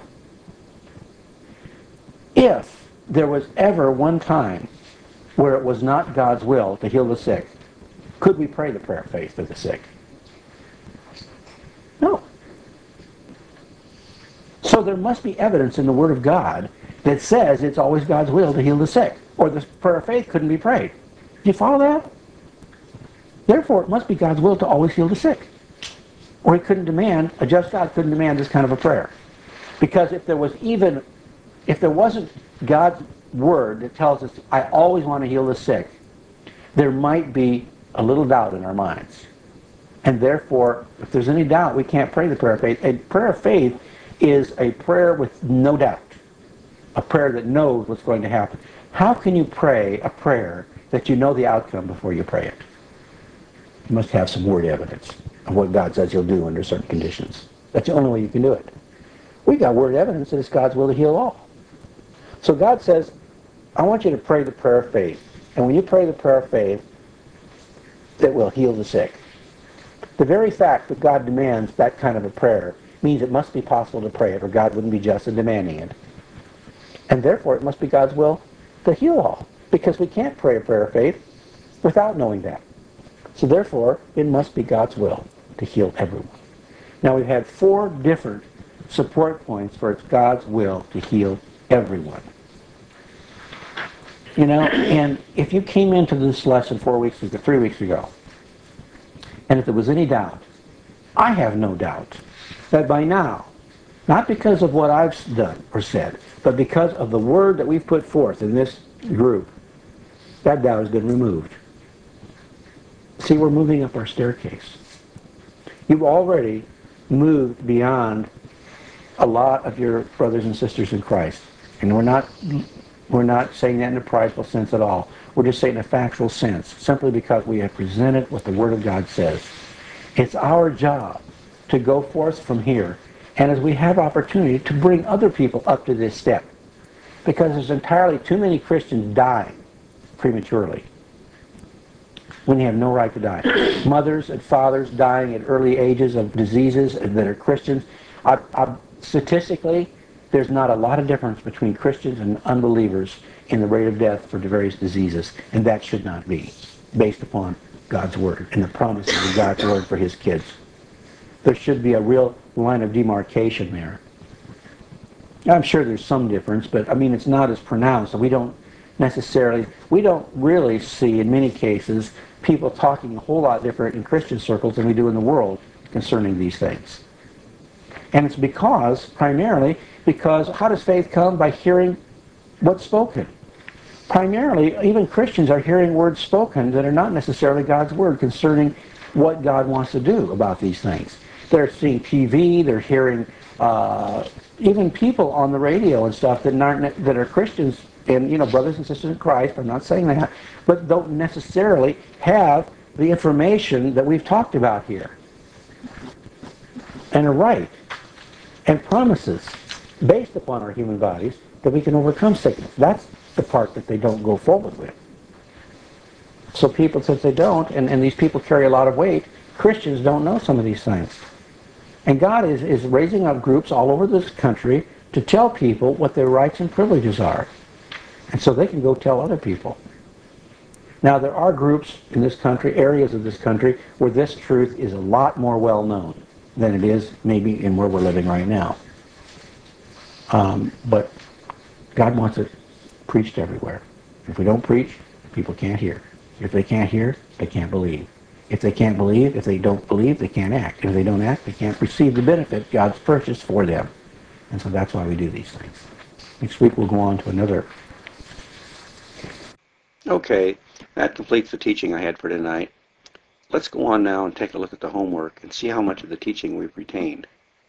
if there was ever one time where it was not God's will to heal the sick, could we pray the prayer of faith for the sick? No. So there must be evidence in the Word of God that says it's always God's will to heal the sick, or the prayer of faith couldn't be prayed. Do you follow that? Therefore, it must be God's will to always heal the sick. Or he couldn't demand, a just God couldn't demand this kind of a prayer. Because if there was even, if there wasn't God's Word that tells us, I always want to heal the sick, there might be a little doubt in our minds. And therefore, if there's any doubt, we can't pray the prayer of faith. A prayer of faith is a prayer with no doubt. A prayer that knows what's going to happen. How can you pray a prayer that you know the outcome before you pray it? You must have some word evidence of what God says he'll do under certain conditions. That's the only way you can do it. We got word evidence that it's God's will to heal all. So God says, I want you to pray the prayer of faith. And when you pray the prayer of faith, that will heal the sick. The very fact that God demands that kind of a prayer means it must be possible to pray it, or God wouldn't be just in demanding it. And therefore, it must be God's will to heal all. Because we can't pray a prayer of faith without knowing that. So therefore, it must be God's will to heal everyone. Now, we've had four different support points for it's God's will to heal everyone. You know, and if you came into this lesson four weeks ago, three weeks ago, and if there was any doubt, I have no doubt that by now, not because of what I've done or said, but because of the word that we've put forth in this group, that doubt has been removed. See, we're moving up our staircase. You've already moved beyond a lot of your brothers and sisters in Christ. And we're not we're not saying that in a prideful sense at all. We're just saying in a factual sense, simply because we have presented what the Word of God says. It's our job to go forth from here, and as we have opportunity, to bring other people up to this step. Because there's entirely too many Christians dying prematurely when they have no right to die. Mothers and fathers dying at early ages of diseases that are Christians. I, I, statistically, there's not a lot of difference between Christians and unbelievers in the rate of death for various diseases, and that should not be, based upon God's Word and the promises of God's Word for His kids. There should be a real line of demarcation there. I'm sure there's some difference, but I mean it's not as pronounced. We don't necessarily, we don't really see in many cases people talking a whole lot different in Christian circles than we do in the world concerning these things. And it's because, primarily, because how does faith come? By hearing what's spoken. Primarily, even Christians are hearing words spoken that are not necessarily God's Word concerning what God wants to do about these things. They're seeing T V, they're hearing uh, even people on the radio and stuff that aren't that are Christians and, you know, brothers and sisters in Christ, I'm not saying that, but don't necessarily have the information that we've talked about here. And are right. And promises, based upon our human bodies, that we can overcome sickness. That's the part that they don't go forward with. So people, since they don't, and, and these people carry a lot of weight, Christians don't know some of these things. And God is, is raising up groups all over this country to tell people what their rights and privileges are. And so they can go tell other people. Now, there are groups in this country, areas of this country, where this truth is a lot more well known than it is maybe in where we're living right now. Um, but God wants it preached everywhere. If we don't preach, people can't hear. If they can't hear, they can't believe. If they can't believe, if they don't believe, they can't act. If they don't act, they can't receive the benefit God's purchased for them. And so that's why we do these things. Next week we'll go on to another. Okay, that completes the teaching I had for tonight. Let's go on now and take a look at the homework and see how much of the teaching we've retained.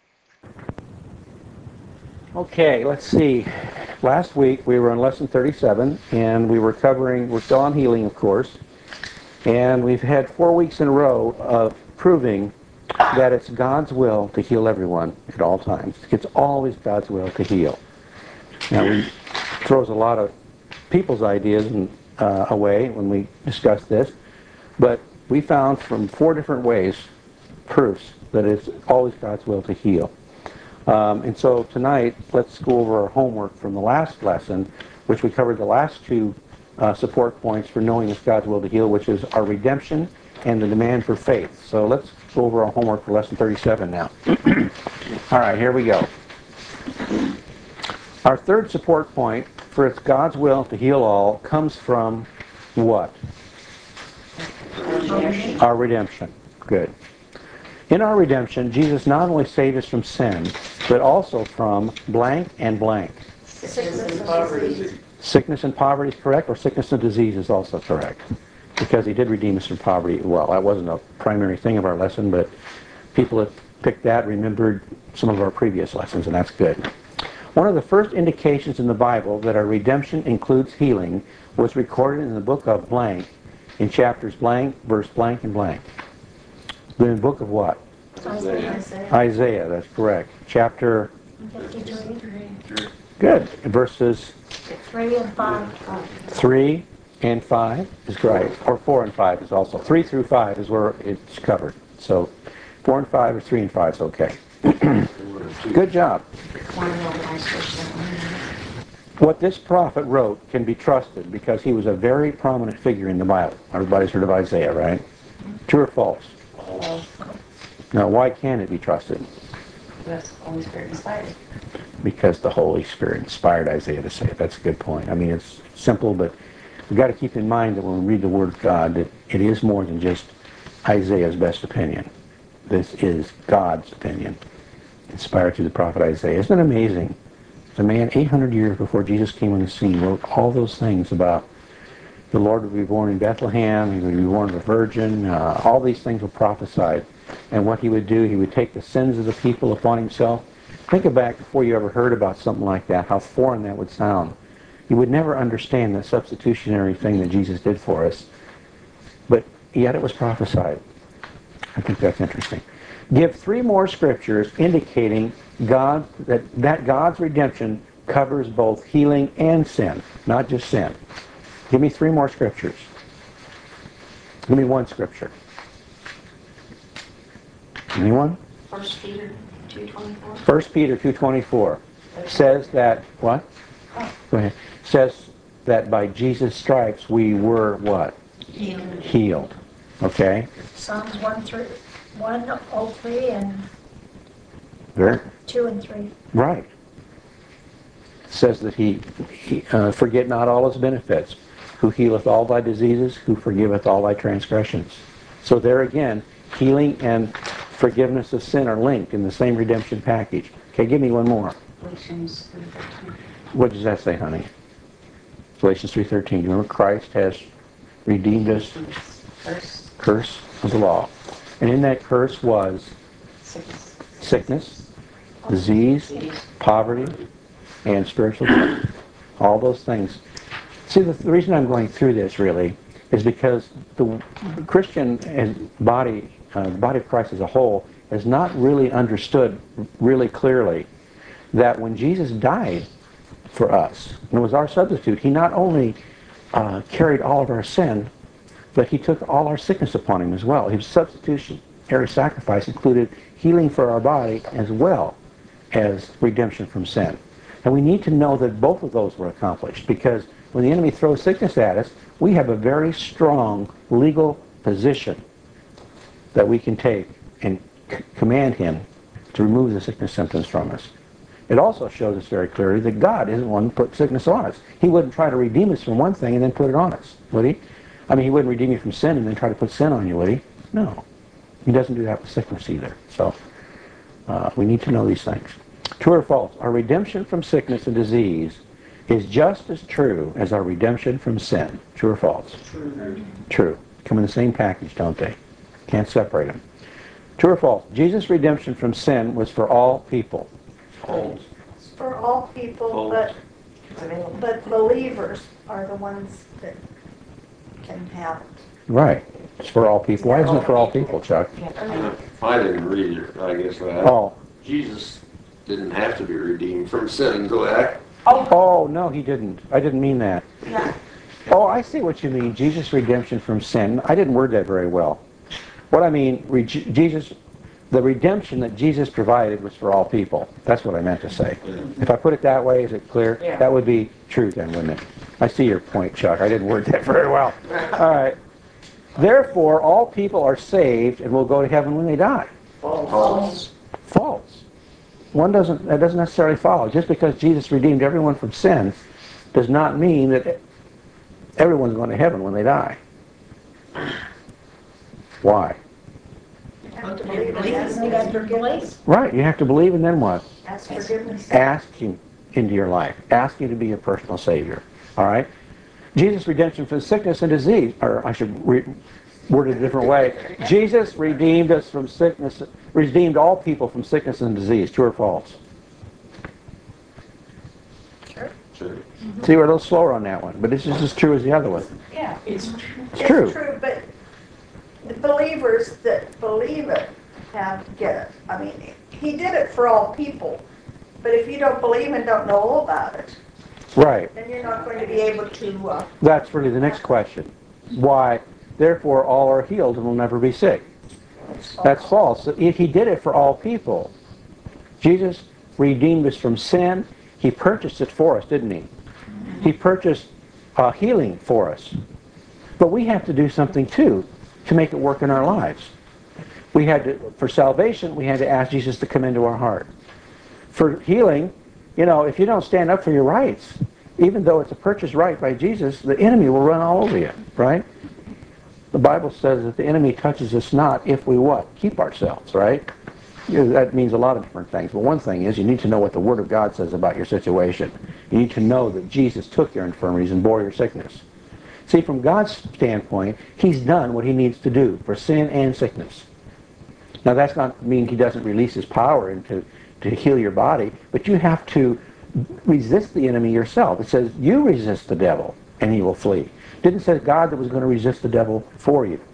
Okay, let's see. Last week we were on lesson thirty-seven, and we were covering, we're still on healing, of course, and we've had four weeks in a row of proving that it's God's will to heal everyone at all times. It's always God's will to heal. Now, we throws a lot of people's ideas and, uh, away when we discuss this, but we found from four different ways proofs that it's always God's will to heal. Um, and so tonight, let's go over our homework from the last lesson, which we covered the last two uh, support points for knowing it's God's will to heal, which is our redemption and the demand for faith. So let's go over our homework for lesson thirty-seven now. All right, here we go. Our third support point for it's God's will to heal all comes from what? Redemption. Our redemption. Good. In our redemption, Jesus not only saved us from sin, but also from blank and blank. Sickness and poverty. Sickness and poverty is correct, or sickness and disease is also correct. Because he did redeem us from poverty. Well, that wasn't a primary thing of our lesson, but people that picked that remembered some of our previous lessons, and that's good. One of the first indications in the Bible that our redemption includes healing was recorded in the book of blank, in chapters blank, verse blank, and blank. In the book of what? Isaiah Isaiah, that's correct. Chapter, fifty-three, good, verses three and five. three and five is correct, or four and five is also. three through five is where it's covered. So four and five or three and five is okay. Good job. What this prophet wrote can be trusted because he was a very prominent figure in the Bible. Everybody's heard of Isaiah, right? True or false? Now, why can it be trusted? That's Holy Spirit inspired. Because the Holy Spirit inspired Isaiah to say it. That's a good point. I mean, it's simple, but we've got to keep in mind that when we read the Word of God, that it is more than just Isaiah's best opinion. This is God's opinion, inspired through the prophet Isaiah. Isn't it amazing? The man eight hundred years before Jesus came on the scene wrote all those things about the Lord would be born in Bethlehem, he would be born of a virgin, uh, all these things were prophesied. And what he would do, he would take the sins of the people upon himself. Think back before you ever heard about something like that, how foreign that would sound. You would never understand the substitutionary thing that Jesus did for us, but yet it was prophesied. I think that's interesting. Give three more scriptures indicating God that, that God's redemption covers both healing and sin, not just sin. Give me three more scriptures. Give me one scripture. Anyone? First Peter two twenty-four. First Peter two twenty-four says that, what? Go ahead. Says that by Jesus' stripes we were what? Healed. Healed. Okay? Psalms one through one oh three and Very two and three. right. Says that he, he uh, forget not all his benefits, who healeth all thy diseases, who forgiveth all thy transgressions. So there again, healing and forgiveness of sin are linked in the same redemption package. Okay, give me one more. Galatians three thirteen. What does that say, honey? Galatians three thirteen. Remember, Christ has redeemed us, First, curse of the law. And in that curse was sickness, sickness, disease, poverty, and spiritual death. All those things. See, the, the reason I'm going through this, really, is because the Christian and body, uh, the body of Christ as a whole, has not really understood really clearly that when Jesus died for us, and was our substitute, he not only uh, carried all of our sin, but he took all our sickness upon him as well. His substitutionary sacrifice included healing for our body as well as redemption from sin. And we need to know that both of those were accomplished, because when the enemy throws sickness at us, we have a very strong legal position that we can take and c- command him to remove the sickness symptoms from us. It also shows us very clearly that God isn't one who put sickness on us. He wouldn't try to redeem us from one thing and then put it on us, would he? I mean, he wouldn't redeem you from sin and then try to put sin on you, would he? No. He doesn't do that with sickness either. So uh, we need to know these things. True or false? Our redemption from sickness and disease is just as true as our redemption from sin. True or false? True. True. Come in the same package, don't they? Can't separate them. True or false? Jesus' redemption from sin was for all people. False. For all people, False. but, it's available. but believers are the ones that can have it. Right. It's for all people. Why isn't it for all people, Chuck? I didn't read it, I guess. I, Oh. Jesus didn't have to be redeemed from sin, go back. Oh, no, he didn't. I didn't mean that. Yeah. Oh, I see what you mean. Jesus' redemption from sin. I didn't word that very well. What I mean, re- Jesus, the redemption that Jesus provided was for all people. That's what I meant to say. If I put it that way, is it clear? Yeah. That would be true then, wouldn't it? I see your point, Chuck. I didn't word that very well. All right. Therefore, all people are saved and will go to heaven when they die. False. False. One doesn't, that doesn't necessarily follow. Just because Jesus redeemed everyone from sin does not mean that everyone's going to heaven when they die. Why? You have to believe in Yes, they got forgiveness. Right, you have to believe, and then what? Ask forgiveness. Ask him into your life. Ask him to be your personal Savior. All right? Jesus' redemption from sickness and disease, or I should re- word it a different way. Jesus redeemed us from sickness, redeemed all people from sickness and disease. True or false? Sure. See, we're a little slower on that one, but it's just as true as the other one. Yeah. It's It's true. It's true, but the believers that believe it have to get it. I mean, he did it for all people. But if you don't believe and don't know about it, Right. then you're not going to be able to, uh, That's really the next question. Why? Therefore, all are healed and will never be sick. That's false. If he did it for all people, Jesus redeemed us from sin. He purchased it for us, didn't he? He purchased uh, healing for us. But we have to do something too to make it work in our lives. We had to, for salvation, we had to ask Jesus to come into our heart. For healing, you know, if you don't stand up for your rights, even though it's a purchased right by Jesus, the enemy will run all over you, right? The Bible says that the enemy touches us not if we what? Keep ourselves, right? You know, that means a lot of different things. But one thing is you need to know what the Word of God says about your situation. You need to know that Jesus took your infirmities and bore your sickness. See, from God's standpoint, he's done what he needs to do for sin and sickness. Now, that's not mean he doesn't release his power into to heal your body, but you have to resist the enemy yourself. It says you resist the devil and he will flee. It didn't say God that was going to resist the devil for you.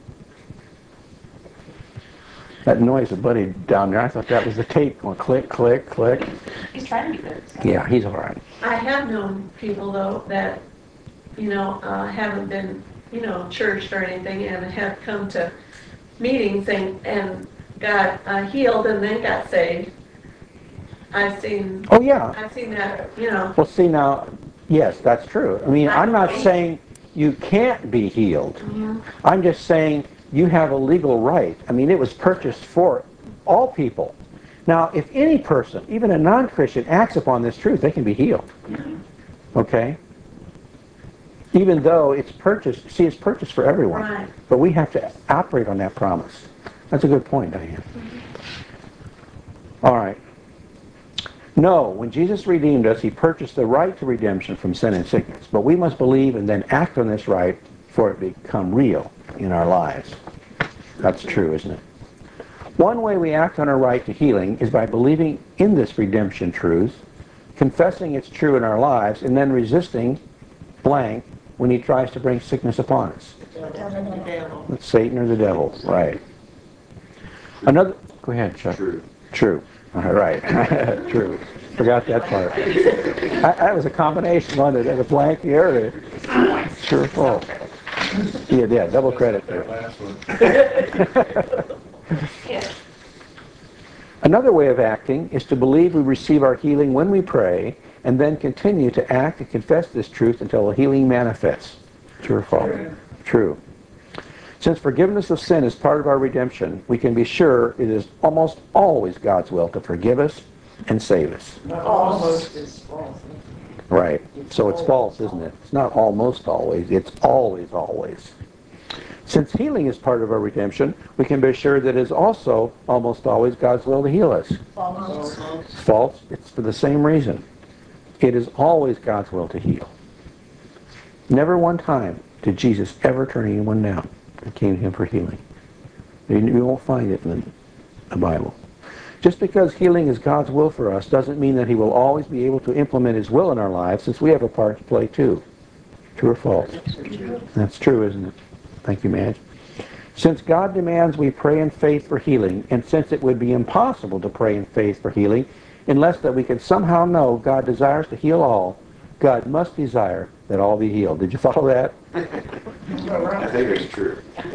That noise of Buddy down there, I thought that was the tape going click, click, click. He's trying to be good. Yeah, he's all right. I have known people though that, you know, uh, haven't been, you know, churched or anything and have come to meetings and, and got uh, healed and then got saved. I've seen, Oh, yeah. I've seen that, you know. Well, see now, yes, that's true. I mean, I'm not saying you can't be healed. Mhm. I'm just saying you have a legal right. I mean, it was purchased for all people. Now, if any person, even a non-Christian, acts upon this truth, they can be healed. Okay? Even though it's purchased, see, it's purchased for everyone. Right. But we have to operate on that promise. That's a good point, Diane. All right. No, when Jesus redeemed us, he purchased the right to redemption from sin and sickness. But we must believe and then act on this right for it to become real in our lives. That's true, isn't it? One way we act on our right to healing is by believing in this redemption truth, confessing it's true in our lives, and then resisting blank when he tries to bring sickness upon us. It's Satan or the devil, right. Another, go ahead, Chuck. True. True. All right. True. Forgot that part. I, that was a combination, wasn't it? And a blank here. Sure full. Yeah, yeah, double credit there. Yeah. Another way of acting is to believe we receive our healing when we pray and then continue to act and confess this truth until the healing manifests. True or false? True. True. Since forgiveness of sin is part of our redemption, we can be sure it is almost always God's will to forgive us and save us. almost is false. Right. So it's false, isn't it? It's not almost always. It's always, always. Since healing is part of our redemption, we can be sure that it is also almost always God's will to heal us. false. It's false. It's for the same reason. It is always God's will to heal. Never one time did Jesus ever turn anyone down that came to him for healing. You won't find it in the Bible. Just because healing is God's will for us doesn't mean that he will always be able to implement his will in our lives, since we have a part to play too. True or false? That's true, isn't it? Thank you, Madge. Since God demands we pray in faith for healing, and since it would be impossible to pray in faith for healing unless that we could somehow know God desires to heal all, God must desire that all be healed. Did you follow that? I think it's true.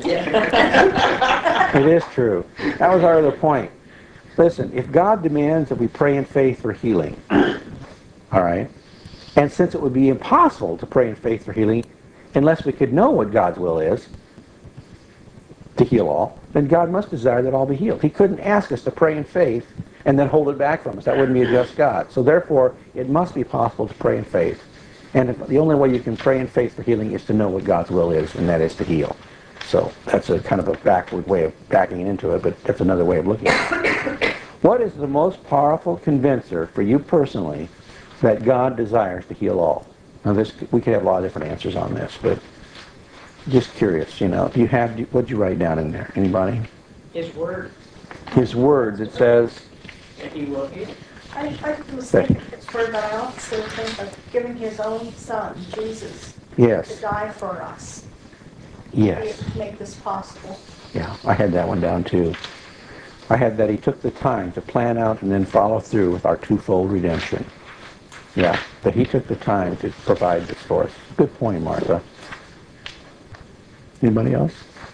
It is true. That was our other point. Listen, if God demands that we pray in faith for healing, all right, and since it would be impossible to pray in faith for healing unless we could know what God's will is, to heal all, then God must desire that all be healed. He couldn't ask us to pray in faith and then hold it back from us. That wouldn't be a just God. So therefore, it must be possible to pray in faith. And if, the only way you can pray in faith for healing is to know what God's will is, and that is to heal. So that's a kind of a backward way of backing into it, but that's another way of looking at it. What is the most powerful convincer for you personally that God desires to heal all? Now, this we could have a lot of different answers on this, but just curious, you know, if you have, what'd you write down in there? Anybody? His word, His words, it says, that he will heal. I, I was thinking it's word, but I also think of giving his own son, Jesus, to yes, die for us. yes. To make this possible. Yeah, I had that one down too. I had that he took the time to plan out and then follow through with our twofold redemption. Yeah, that he took the time to provide this for us. Good point, Martha. Anybody else?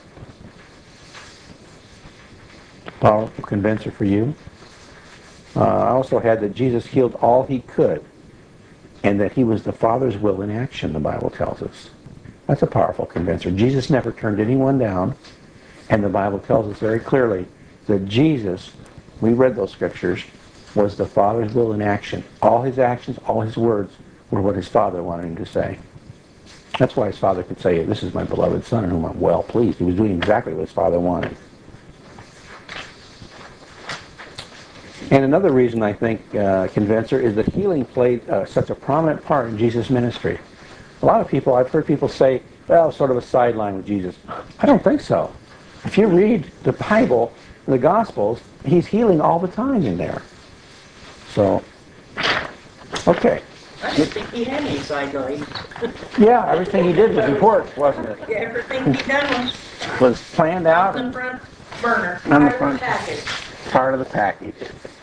Powerful convincer for you. Uh, I also had that Jesus healed all he could, and that he was the Father's will in action, the Bible tells us. That's a powerful convincer. Jesus never turned anyone down, and the Bible tells us very clearly that Jesus, we read those scriptures, was the Father's will in action. All his actions, all his words were what his Father wanted him to say. That's why his Father could say, "This is my beloved Son in whom I'm well pleased." He was doing exactly what his Father wanted. And another reason I think uh, convincer is that healing played uh, such a prominent part in Jesus' ministry. A lot of people, I've heard people say, well, sort of a sideline with Jesus. I don't think so. If you read the Bible, the Gospels, he's healing all the time in there. So, okay. I didn't think he had any sidelines. Yeah, everything he did was important, wasn't it? Everything he done was Was planned out on the and front burner, On the part of front. package. part of the package.